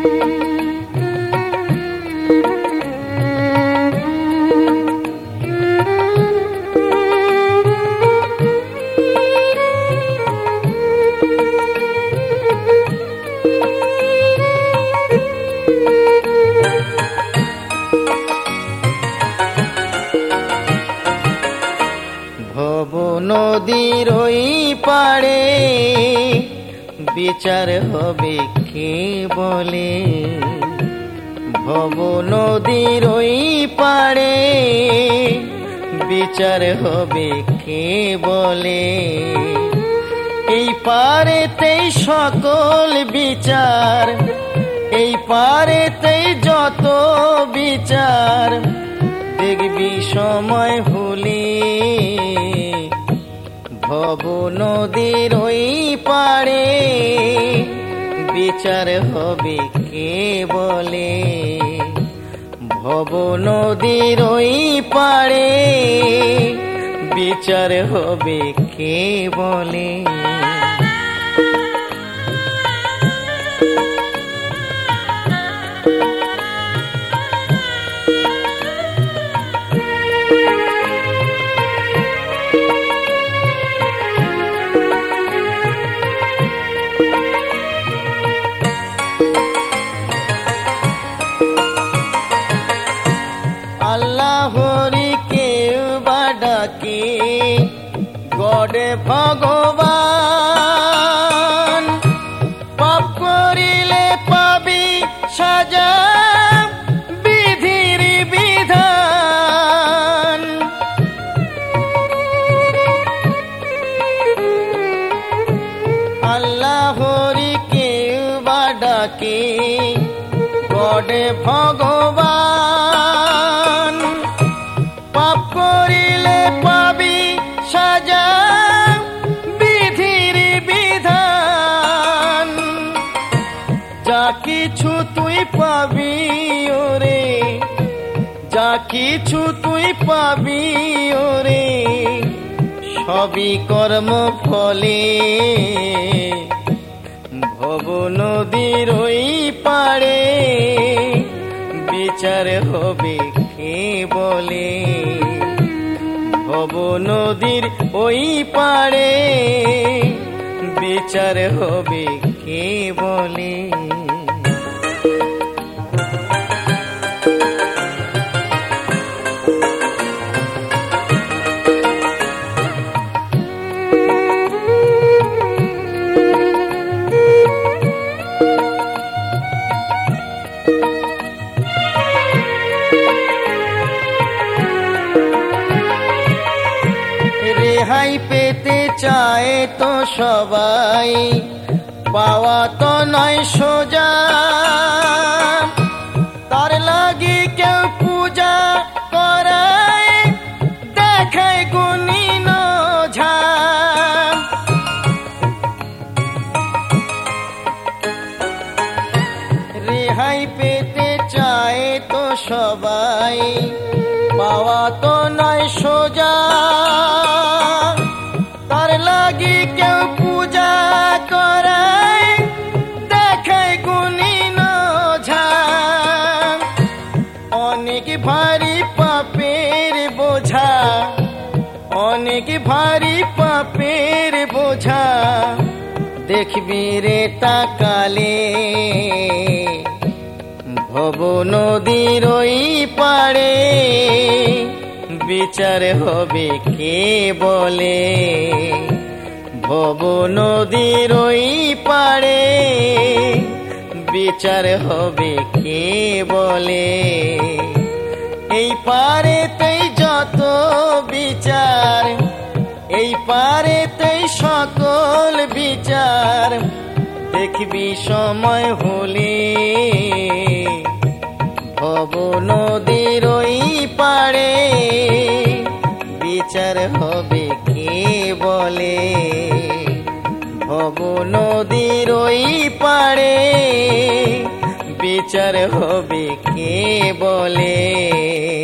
নদীর ওই পাড়ে বিচার হবে কে বলে, ভব নদীর ওই পাড়ে বিচার হবে কে বলে। এই পারেতেই সকল বিচার, এই পারেতেই যত বিচার, দেখবি সময় হলে ভব নদীর ওই পাড়ে বিচার হবে কে বলে, ভব নদীর ওই পাড়ে বিচার হবে কে বলে। আল্লাহরি কেউ বা ডাকে গডে ভগবান, পাপ করিলে পাবি সাজা বিধির বিধান। আল্লাহরি কেউ বা ডাকে গডে ভগবান, পাপ করিলে পাবি সাজা বিধির বিধান। যা কিছু তুই পাবি ওরে, যা কিছু তুই পাবি ওরে, সবই কর্ম ফলে। ভব নদীর ওই পাড়ে বিচার হবে কে বলে, ভব নদীর ওই পাড়ে বিচার হবে কে বলে। রেহাই পেতে চায় তো সবাই, পাওয়া তো নয় সোজা। তার লাগি কেউ পূজা করায়, দেখায় গুণী ওঝা। রেহাই পেতে চায় তো সবাই, পাওয়া তো নয় সোজা। তার লাগি কেউ পূজা করায়, দেখায় গুণী ওঝা। অনেক ভারী পাপের বোঝা, অনেক ভারী পাপের বোঝা, দেখবি রে তাকালে। ভব নদীর ওই পাড়ে বিচার হবে কে বলে, ভব নদীর ওই পাড়ে বিচার হবে কে বলে। এই পারেতেই যত বিচার, এই পারেতেই সকল বিচার, দেখবি সময় হলে ভব নদীর ওই পাড়ে বিচার হবে কে বলে, ভব নদীর ওই পাড়ে বিচার হবে কে বলে।